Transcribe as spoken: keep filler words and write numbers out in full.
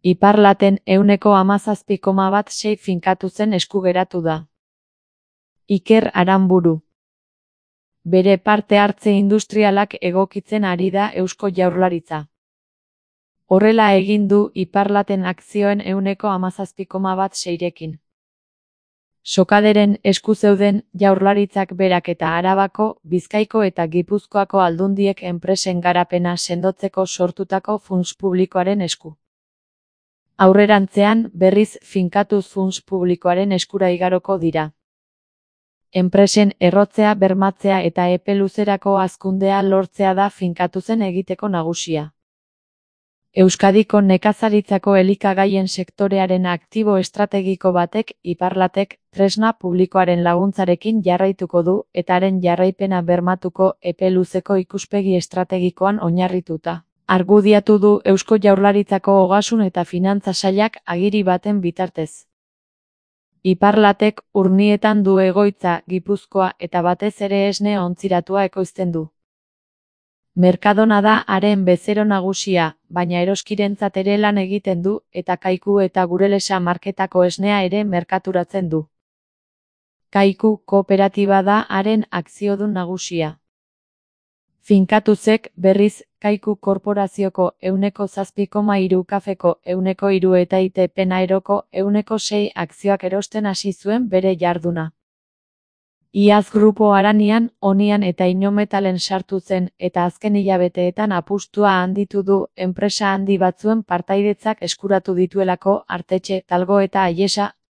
Iparlaten ehuneko hamazazpi koma bat sei finkatu zen esku geratu da. Iker Aranburu. Bere parte hartze industrialak egokitzen ari da Eusko Jaurlaritza. Horrela egin du Iparlaten akzioen ehuneko hamazazpi koma bat seirekin. Sokaderen esku zeuden Jaurlaritzak berak eta Arabako, Bizkaiko eta Gipuzkoako aldundiek enpresen garapena sendotzeko sortutako funts publikoaren esku. Aurrerantzean, berriz finkatuz funts publikoaren eskura igaroko dira. Enpresen errotzea bermatzea eta epe luzerako hazkundea lortzea da finkatuzen egiteko nagusia. Euskadiko nekazaritzako elikagaien sektorearen aktibo estrategiko batek, Iparlatek, tresna publikoaren laguntzarekin jarraituko du eta haren jarraipena bermatuko epe luzeko ikuspegi estrategikoan oinarrituta. Argudiatu du Eusko Jaurlaritzako Ogasun eta Finantza Sailak agiri baten bitartez. Iparlatek Urnietan du egoitza, Gipuzkoa eta batez ere esne ontziratua ekoizten du. Mercadona da haren bezero nagusia, baina eroskirentzat ere lan egiten du eta Kaiku eta Gurelesa marketako esnea ere merkaturatzen du. Kaiku kooperatiba da haren akziodun nagusia. Finkatuzek, berriz, Kaiku korporazioko ehuneko zazpi koma hiru kafeko ehuneko hiru eta I T P Naeroko ehuneko sei akzioak erosten hasi zuen bere jarduna. Iaz Grupo Aranian, Onian eta Inometalen sartu zen eta azken hilabeteetan apustua handitu du enpresa handi batzuen partaidetzak eskuratu dituelako Artetxe, Talgo eta Aiesa